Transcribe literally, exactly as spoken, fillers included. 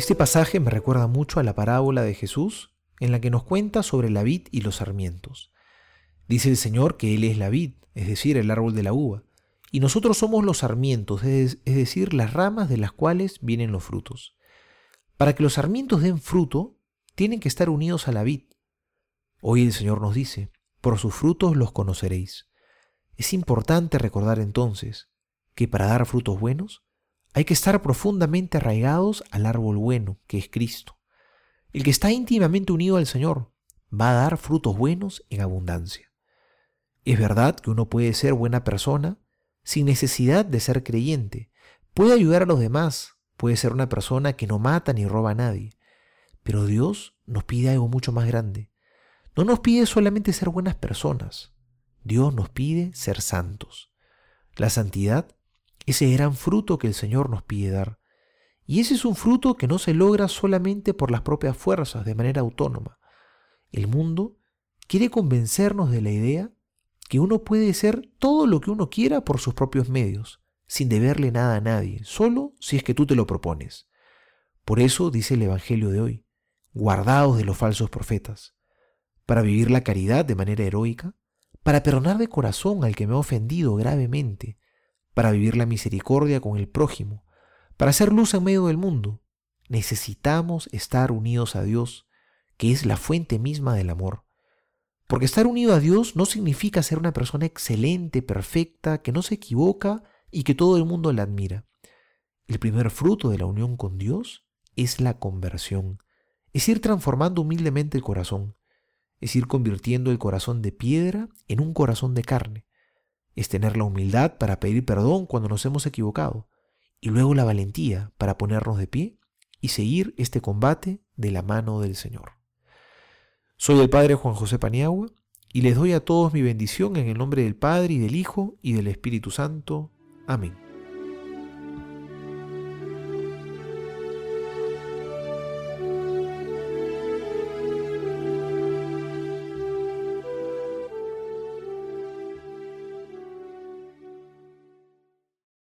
Este pasaje me recuerda mucho a la parábola de Jesús en la que nos cuenta sobre la vid y los sarmientos. Dice el Señor que Él es la vid, es decir, el árbol de la uva, y nosotros somos los sarmientos, es decir, las ramas de las cuales vienen los frutos. Para que los sarmientos den fruto, tienen que estar unidos a la vid. Hoy el Señor nos dice, por sus frutos los conoceréis. Es importante recordar entonces que para dar frutos buenos hay que estar profundamente arraigados al árbol bueno, que es Cristo. El que está íntimamente unido al Señor va a dar frutos buenos en abundancia. Es verdad que uno puede ser buena persona sin necesidad de ser creyente. Puede ayudar a los demás, puede ser una persona que no mata ni roba a nadie. Pero Dios nos pide algo mucho más grande. No nos pide solamente ser buenas personas. Dios nos pide ser santos. La santidad es ese gran fruto que el Señor nos pide dar. Y ese es un fruto que no se logra solamente por las propias fuerzas, de manera autónoma. El mundo quiere convencernos de la idea que uno puede ser todo lo que uno quiera por sus propios medios, sin deberle nada a nadie, solo si es que tú te lo propones. Por eso dice el Evangelio de hoy, guardaos de los falsos profetas, para vivir la caridad de manera heroica, para perdonar de corazón al que me ha ofendido gravemente, para vivir la misericordia con el prójimo, para hacer luz en medio del mundo. Necesitamos estar unidos a Dios, que es la fuente misma del amor. Porque estar unido a Dios no significa ser una persona excelente, perfecta, que no se equivoca y que todo el mundo la admira. El primer fruto de la unión con Dios es la conversión, es ir transformando humildemente el corazón, es ir convirtiendo el corazón de piedra en un corazón de carne, es tener la humildad para pedir perdón cuando nos hemos equivocado y luego la valentía para ponernos de pie y seguir este combate de la mano del Señor. Soy el Padre Juan José Paniagua y les doy a todos mi bendición en el nombre del Padre y del Hijo y del Espíritu Santo. Amén.